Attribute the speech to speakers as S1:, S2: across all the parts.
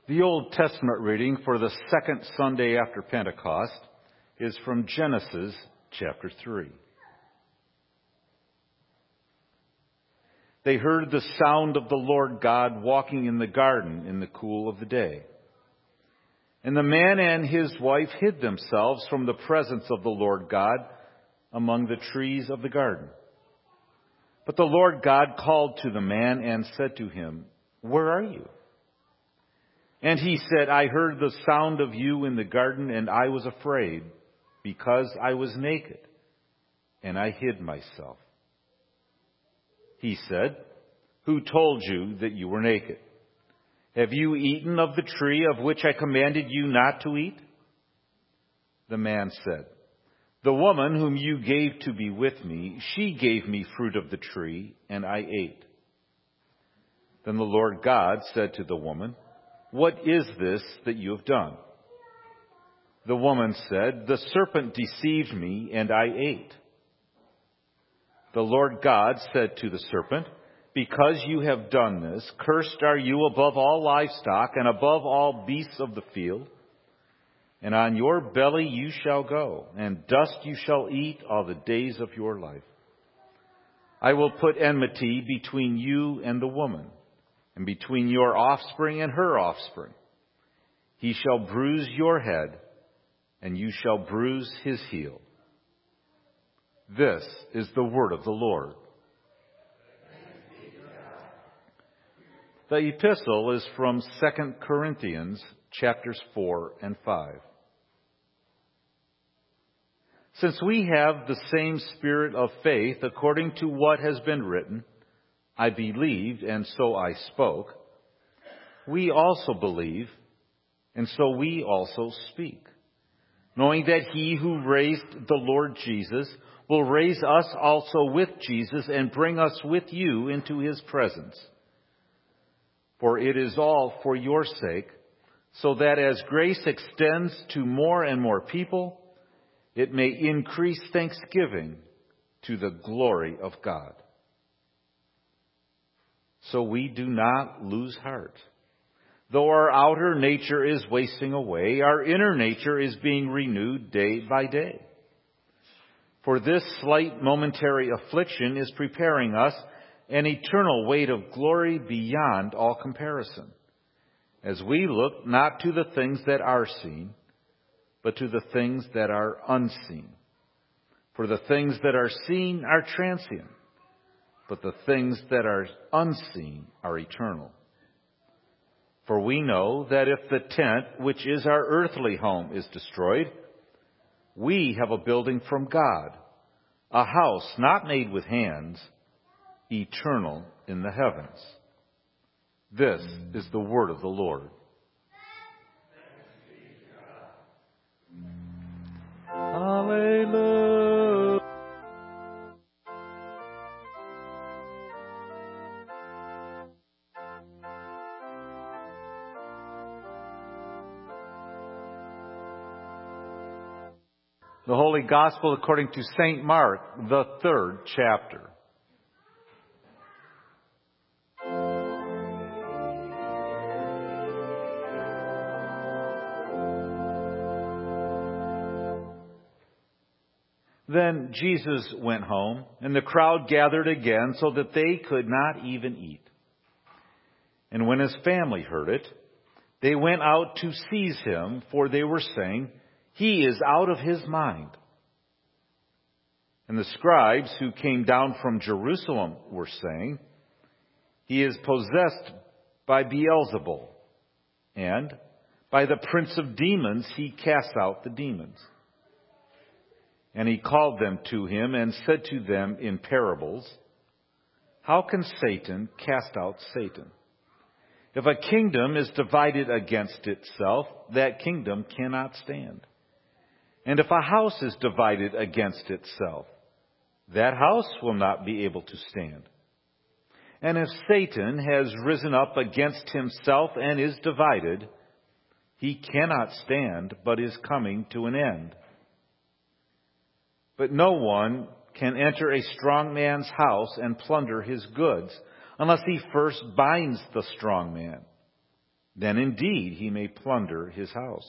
S1: The Old Testament reading for the second Sunday after Pentecost is from Genesis chapter 3. They heard the sound of the Lord God walking in the garden in the cool of the day. And the man and his wife hid themselves from the presence of the Lord God among the trees of the garden. But the Lord God called to the man and said to him, "Where are you?" And he said, "I heard the sound of you in the garden, and I was afraid, because I was naked, and I hid myself." He said, "Who told you that you were naked? Have you eaten of the tree of which I commanded you not to eat?" The man said, "The woman whom you gave to be with me, she gave me fruit of the tree, and I ate." Then the Lord God said to the woman, "What is this that you have done?" The woman said, "The serpent deceived me, and I ate." The Lord God said to the serpent, "Because you have done this, cursed are you above all livestock and above all beasts of the field. And on your belly you shall go, and dust you shall eat all the days of your life. I will put enmity between you and the woman, and between your offspring and her offspring. He shall bruise your head, and you shall bruise his heel." This is the word of the Lord. The epistle is from 2 Corinthians chapters 4 and 5. Since we have the same spirit of faith, according to what has been written, "I believed, and so I spoke," we also believe, and so we also speak, knowing that he who raised the Lord Jesus will raise us also with Jesus and bring us with you into his presence. For it is all for your sake, so that as grace extends to more and more people, it may increase thanksgiving to the glory of God. So we do not lose heart. Though our outer nature is wasting away, our inner nature is being renewed day by day. For this slight momentary affliction is preparing us an eternal weight of glory beyond all comparison, as we look not to the things that are seen, but to the things that are unseen. For the things that are seen are transient, but the things that are unseen are eternal. For we know that if the tent, which is our earthly home, is destroyed, we have a building from God, a house not made with hands, eternal in the heavens. This is the word of the Lord. Hallelujah. The Holy Gospel according to St. Mark, the 3rd chapter. Then Jesus went home, and the crowd gathered again so that they could not even eat. And when his family heard it, they went out to seize him, for they were saying, "He is out of his mind." And the scribes who came down from Jerusalem were saying, "He is possessed by Beelzebul, and by the prince of demons he casts out the demons." And he called them to him and said to them in parables, "How can Satan cast out Satan? If a kingdom is divided against itself, that kingdom cannot stand. And if a house is divided against itself, that house will not be able to stand. And if Satan has risen up against himself and is divided, he cannot stand, but is coming to an end. But no one can enter a strong man's house and plunder his goods, unless he first binds the strong man. then indeed he may plunder his house.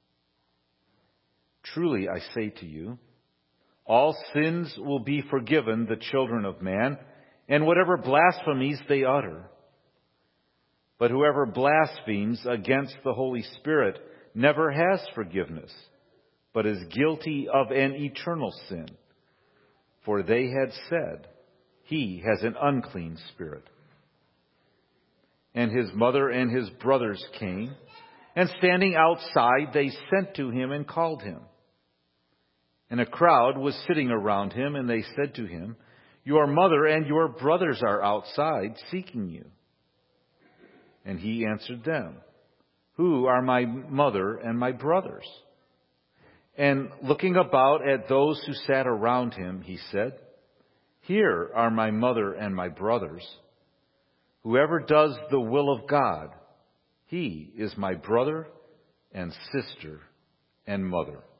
S1: Truly I say to you, all sins will be forgiven the children of man, and whatever blasphemies they utter. But whoever blasphemes against the Holy Spirit never has forgiveness, but is guilty of an eternal sin. For they had said, he has an unclean spirit. And his mother and his brothers came, and standing outside they sent to him and called him. And a crowd was sitting around him, and they said to him, your mother and your brothers are outside seeking you. And he answered them, who are my mother and my brothers? And looking about at those who sat around him, he said, here are my mother and my brothers. Whoever does the will of God, he is my brother and sister and mother.